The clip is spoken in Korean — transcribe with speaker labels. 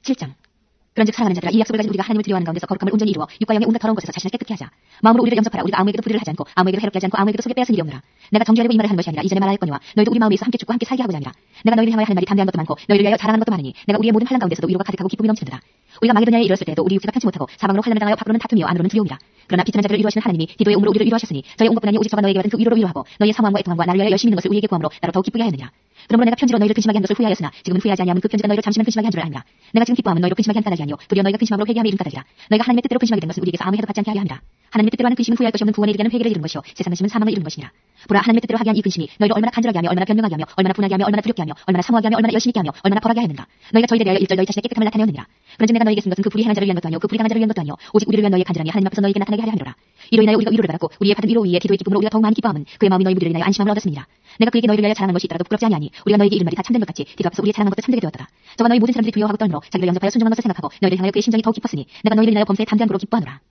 Speaker 1: 7장. 그런즉 사랑하는 자들아, 이 약속을 가진 우리가 하나님을 두려워하는 가운데서 거룩함을 온전히 이루어 육과 영의 온갖 더러운 것에서 자신을 깨끗게 하자. 마음으로 우리를 영접하라. 우리가 아무에게도 불의를 하지 않고 아무에게도 해롭게 하지 않고 아무에게도 속에 빼앗은 일이 없노라. 내가 정죄하려고 이 말을 하는 것이 아니라 이전에 말하였거니와 너희도 우리 마음에 있어 함께 죽고 함께 살게 하고자 함이라. 내가 너희를 향하여 하는 말이 담대한 것도 많고 너희를 위하여 자랑하는 것도 많으니 내가 우리의 모든 환난 가운데서도 위로가 가득하고 기쁨이 넘치는도다. 우리가 마게도냐에 이르렀을 때도 우리 육체가 편치 못하고 사방으로 환난을 당하여 밖으로는 다툼이요 안으로는 두려움이라. 그러나 비천한 자들을 위로하시는 하나님이 디도의 옹으로 우리를 위로하셨으니 저의 온 것뿐 아니 오직 저가 너희에게 받은 그 위로로 위로하고 너희의 사모함과 애통함과 나를 위하여 열심히 있는 것을 우리에게 구함으로 나로 더욱 기쁘게 하였느니라. 그러므로 내가 편지로 너희를 근심하게 한 것을 후회하였으나 지금은 후회하지 아니하면 그 편지가 너희를 잠시만 근심하게 한 줄을 아니라. 내가 지금 기뻐함은 너희로 근심하게 한 까닭이 아니요 도리어 너희가 근심함으로 회개함에 이른 까닭이라. 너희가 하나님의 뜻대로 근심하게 된 것은 우리에게서 아무 해도 받지 않게 하려 함이라. 하나님의 뜻대로 하는 근심은 후회할 것이 없는 구원에 이르게 하는 회개를 이루는 것이요 세상 근심은 사망을 이루는 것이니라. 보라, 하나님의 뜻대로 하게 한 이 근심이 너희를 얼마나 간절하게 하며 얼마나 변명하게 하며 얼마나 분하게 하며 얼마나 두렵게 하며 얼마나 사모하게 하며 얼마나 열심히 있게 하며 얼마나 벌하게 하였는가. 너희가 저희에 대하여 일절 너희 자신의 깨끗함을 나타내었느니라. 그런즉 내가 너희에게 쓴 것은 그 불의행한 자를 위한 것도 아니요 그 불의당한 자를 위한 것도 아니요 오직 우리를 위한 너희의 간절함이 하나님 앞에서 너희에게 나타나게 하려 함이로라. 이로 인하여 우리가 위로를 받았고 우리의 받은 위로 위에 기도의 기쁨으로 우리가 더욱 많이 기뻐함은 그의 마음이 너희 무리를 인하여 안심함을 얻었습니다. 내가 그에게 너희를 위하여 자랑한 것이 있더라도 부끄럽지 아니하니 우리가 너희에게 이른 말이 다 참된 것 같이 디도 앞에서 우리의 자랑한 것도 참되게 되었더라. 저와 너희 모든 사람들이 두려워하고 떨므로 자기를 영접하여 순종한 것을 생각하고 너희를 향하여 그의 심정이 더욱 깊었으니 내가 너희를 인하여 범사에 담대한 고로 기뻐하노라.